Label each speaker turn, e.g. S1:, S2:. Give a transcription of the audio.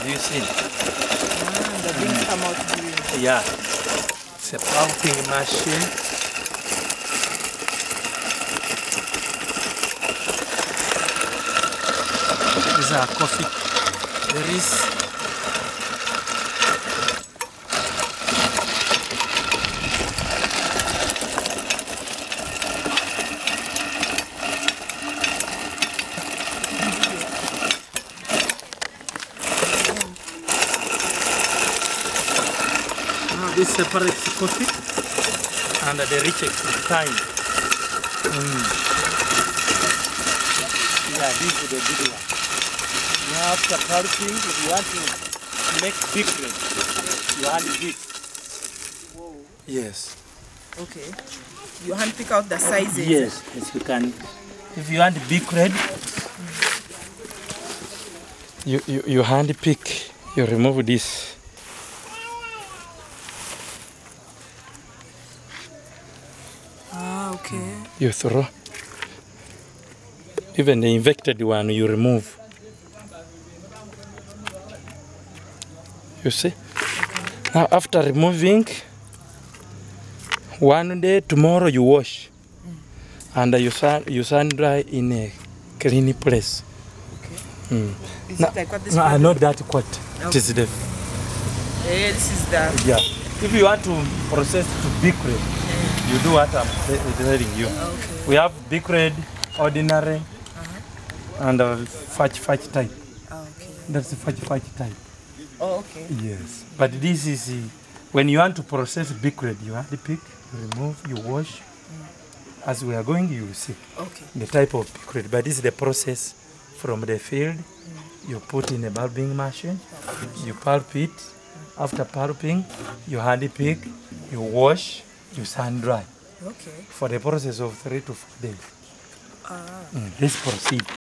S1: Have you seen?
S2: The beans come out green.
S1: Yeah. It's a pulping machine. These are coffee berries. This separates the coffee and the reject time. Yeah, this is the good one. Now after pulping, if you want to make big bread, you hand this.
S2: Whoa.
S1: Yes.
S2: Okay. You hand pick out the sizes.
S1: Yes, you can. If you want big bread, you hand pick. You remove this.
S2: Ah, okay.
S1: You throw. Even the infected one you remove. You see? Now after removing, one day, tomorrow you wash. And you sun dry in a clean place.
S2: Okay. Is it like what this
S1: No, I
S2: one?
S1: know that quite.
S2: Okay.
S1: It is the
S2: This is the...
S1: yeah. If you want to process to big bread, you do what I'm telling you.
S2: Okay.
S1: We have big bread, ordinary, and fudge type.
S2: Okay.
S1: That's the fudge type.
S2: Oh, okay.
S1: Yes. But this is when you want to process big bread, you have to pick, you remove, you wash. As we are going, you will see the type of big bread. But this is the process from the field. You put in a pulping machine, you pulp it. After pulping, you hand pick, you wash, you sun dry.
S2: Okay.
S1: For the process of 3 to 4 days. Let's proceed.